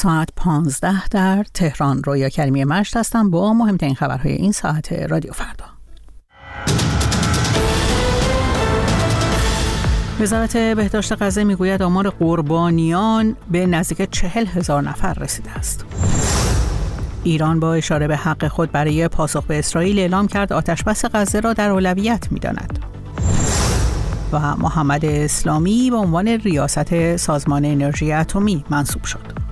ساعت 15 در تهران. رویا کریمی مشت هستم با مهمترین خبرهای این ساعت رادیو فردا. وزارت بهداشت غزه میگوید آمار قربانیان به نزدیک 40,000 نفر رسیده است. ایران با اشاره به حق خود برای پاسخ به اسرائیل اعلام کرد آتشبس غزه را در اولویت می‌داند. و محمد اسلامی به عنوان ریاست سازمان انرژی اتمی منصوب شد.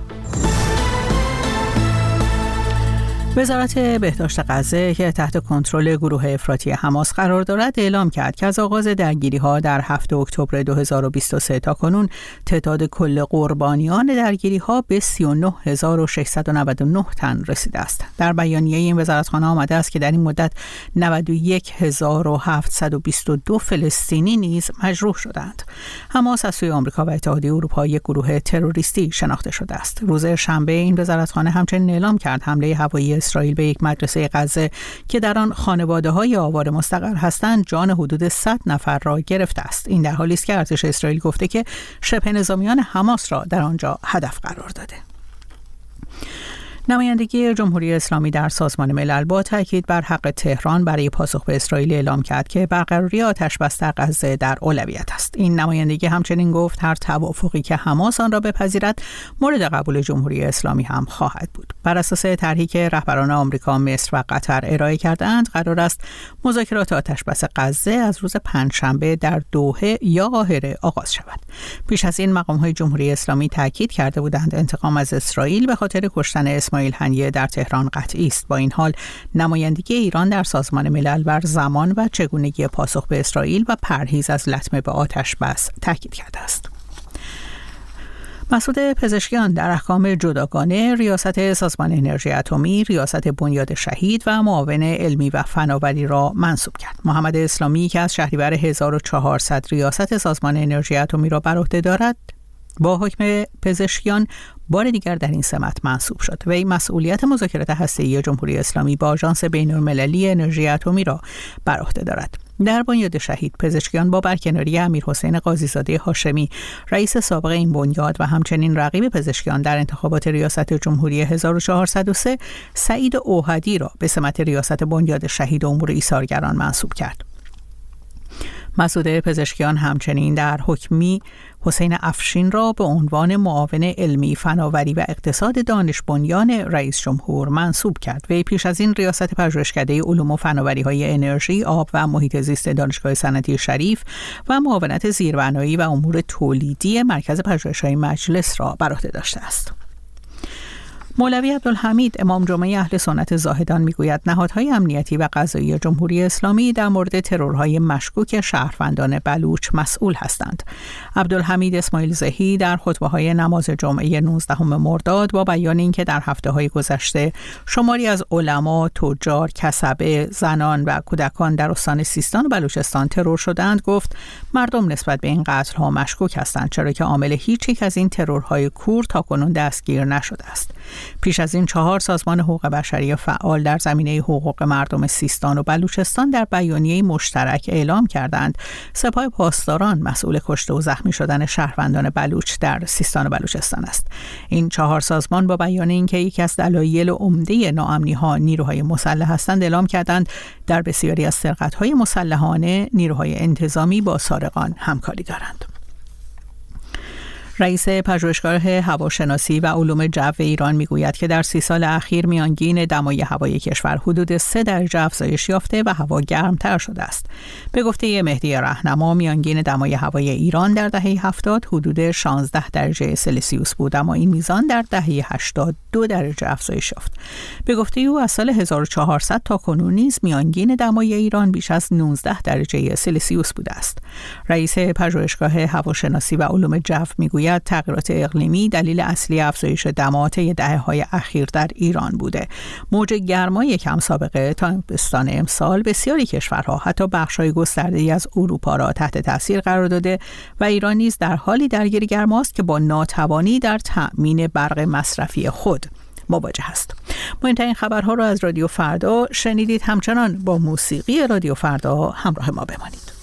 وزارت بهداشت غزه که تحت کنترل گروه افراطی حماس قرار دارد اعلام کرد که از آغاز درگیری‌ها در 7 اکتبر 2023 تا کنون تعداد کل قربانیان درگیری‌ها به 39,699 تن رسیده است. در بیانیه این وزارتخانه آمده است که در این مدت 91,722 فلسطینی نیز مجروح شدند. حماس از سوی آمریکا و اتحادیه اروپا یک گروه تروریستی شناخته شده است. روز شنبه این وزارتخانه همچنین اعلام کرد حمله هوایی اسرائیل به یک مدرسه غزه که در آن خانواده‌های آوار مستقر هستند جان حدود 100 نفر را گرفته است. این در حالی است که ارتش اسرائیل گفته که شبه نظامیان حماس را در آنجا هدف قرار داده. نمایندگی جمهوری اسلامی در سازمان ملل با تاکید بر حق تهران برای پاسخ به اسرائیل اعلام کرد که برقراری آتشبس در غزه در اولویت است. این نمایندگی همچنین گفت هر توافقی که حماس آن را بپذیرد مورد قبول جمهوری اسلامی هم خواهد بود. بر اساس طرحی که رهبران آمریکا، مصر و قطر ارائه کردند، قرار است مذاکرات آتشبس غزه از روز پنجشنبه در دوحه یا قاهره آغاز شود. پیش از این مقام‌های جمهوری اسلامی تاکید کرده بودند انتقام از اسرائیل به خاطر کشتن اسماعیل هنیه در تهران قطعی است. با این حال نمایندگی ایران در سازمان ملل بر زمان و چگونگی پاسخ به اسرائیل و پرهیز از لطمه به آتش بس تاکید کرده است. مسعود پزشکیان در احکام جداگانه ریاست سازمان انرژی اتمی، ریاست بنیاد شهید و معاون علمی و فناوری را منصوب کرد. محمد اسلامی که از شهریور 1400 ریاست سازمان انرژی اتمی را بر عهده دارد، با حکم پزشکیان بار دیگر در این سمت منصوب شد. وی مسئولیت مذاکرات هسته‌ای جمهوری اسلامی با آژانس بین‌المللی انرژی اتمی را بر عهده دارد. در بنیاد شهید پزشکیان با برکناری امیرحسین قاضی‌زاده هاشمی، رئیس سابق این بنیاد و همچنین رقیب پزشکیان در انتخابات ریاست جمهوری 1403 سعید اوحدی را به سمت ریاست بنیاد شهید امور ایثارگران منصوب کرد. مسعود پزشکیان همچنین در حکمی حسین افشین را به عنوان معاون علمی، فناوری و اقتصاد دانش بنیان رئیس جمهور منصوب کرد. وی پیش از این ریاست پژوهشکده علوم و فناوری‌های انرژی، آب و محیط زیست دانشگاه صنعتی شریف و معاونت زیربنایی و امور تولیدی مرکز پژوهش‌های مجلس را بر عهده داشته است. مولوی عبدالحمید امام جمعه اهل سنت زاهدان میگوید نهادهای امنیتی و قضایی جمهوری اسلامی در مورد ترورهای مشکوک شهروندان بلوچ مسئول هستند. عبدالحمید اسماعیل زهی در خطبه‌های نماز جمعه 19 مرداد با بیان اینکه در هفته‌های گذشته شماری از علما، تجار، کسبه، زنان و کودکان در استان سیستان و بلوچستان ترور شدند گفت مردم نسبت به این قتل‌ها مشکوک هستند، چرا که عامل هیچ یک از این ترورهای کور تاکنون دستگیر نشده است. پیش از این 4 سازمان حقوق بشری فعال در زمینه حقوق مردم سیستان و بلوچستان در بیانیه مشترک اعلام کردند سپاه پاسداران مسئول کشته و زخمی شدن شهروندان بلوچ در سیستان و بلوچستان است. این 4 سازمان با بیان اینکه یکی از دلایل عمده ناامنی‌ها نیروهای مسلح هستند اعلام کردند در بسیاری از سرقت‌های مسلحانه نیروهای انتظامی با سارقان همکاری دارند. رئیس پژوهشگاه هواشناسی و علوم جو ایران میگوید که در 30 سال اخیر میانگین دمای هوای کشور حدود 3 درجه افزایش یافته و هوا گرمتر شده است. به گفته مهدی رهنما میانگین دمای هوای ایران در دهه 70 حدود 16 درجه سلسیوس بود، اما این میزان در دهه 80 2 درجه افزایش یافت. به گفته او از سال 1400 تا کنون نیز میانگین دمای ایران بیش از 19 درجه سلسیوس بوده است. رئیس پژوهشگاه هواشناسی و علوم جو میگوید تغییرات اقلیمی دلیل اصلی افزایش دما طی دهه‌های اخیر در ایران بوده. موج گرمای کم سابقه تابستان امسال بسیاری کشورها حتی بخش‌های گسترده‌ای از اروپا را تحت تاثیر قرار داده و ایران نیز در حالی درگیر گرماست که با ناتوانی در تأمین برق مصرفی خود مواجه است. مهمترین خبرها را از رادیو فردا شنیدید. همچنان با موسیقی رادیو فردا همراه ما بمانید.